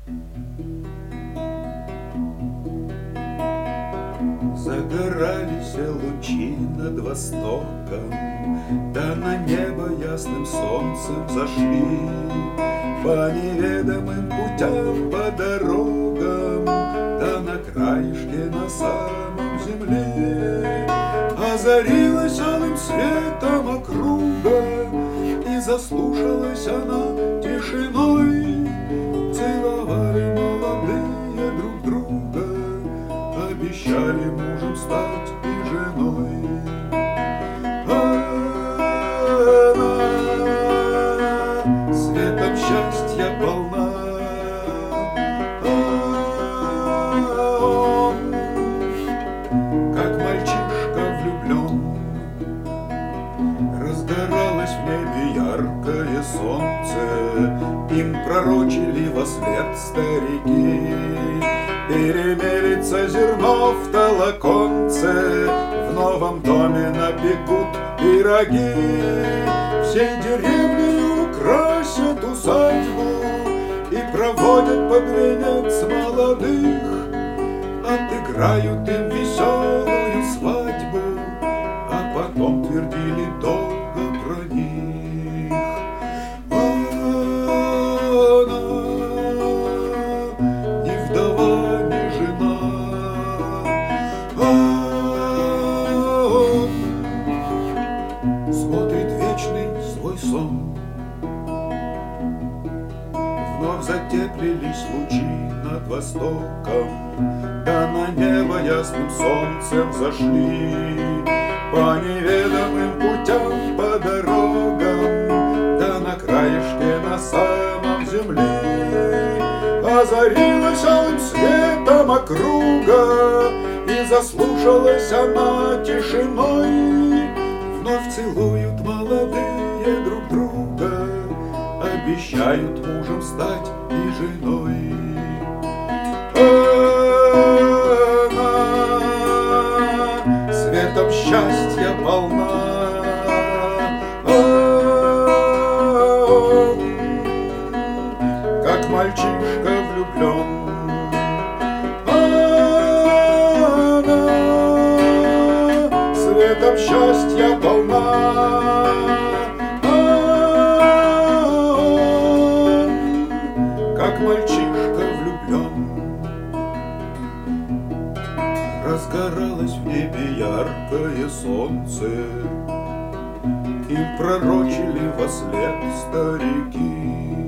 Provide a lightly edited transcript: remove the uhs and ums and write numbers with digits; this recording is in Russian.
Загорались лучи над востоком, да на небо ясным солнцем зашли. По неведомым путям, по дорогам, да на краешке на самом земле озарилась алым светом округа, и заслушалась она тишиной. Целовали молодые друг друга, обещали мужем стать и женой. Она светом счастья полна, он, как мальчишка влюблен. Разгоралось в небе яркое солнце, им пророчили вослед старики. Перемелится зерно в толоконце, в новом доме напекут пироги. Всей деревней украсят усадьбу и проводят под венец молодых. Отыграют им веселую свадьбу, а потом твердили долго про них. Она ни вдова, ни жена, а он смотрит вечный свой сон. Вновь затеплились лучи над востоком, да на небо ясным солнцем зашли. По неведомым путям, по дорогам, да на краешке на самом земле озарилась алым светом округа, и заслушалась она тишиной. Вновь целуют молодые друг друга, обещают мужем стать и женой. Она светом счастья полна, он, как мальчишка влюблен. Она светом счастья полна, как мальчишка влюблен. Разгоралось в небе яркое солнце, им пророчили вослед старики.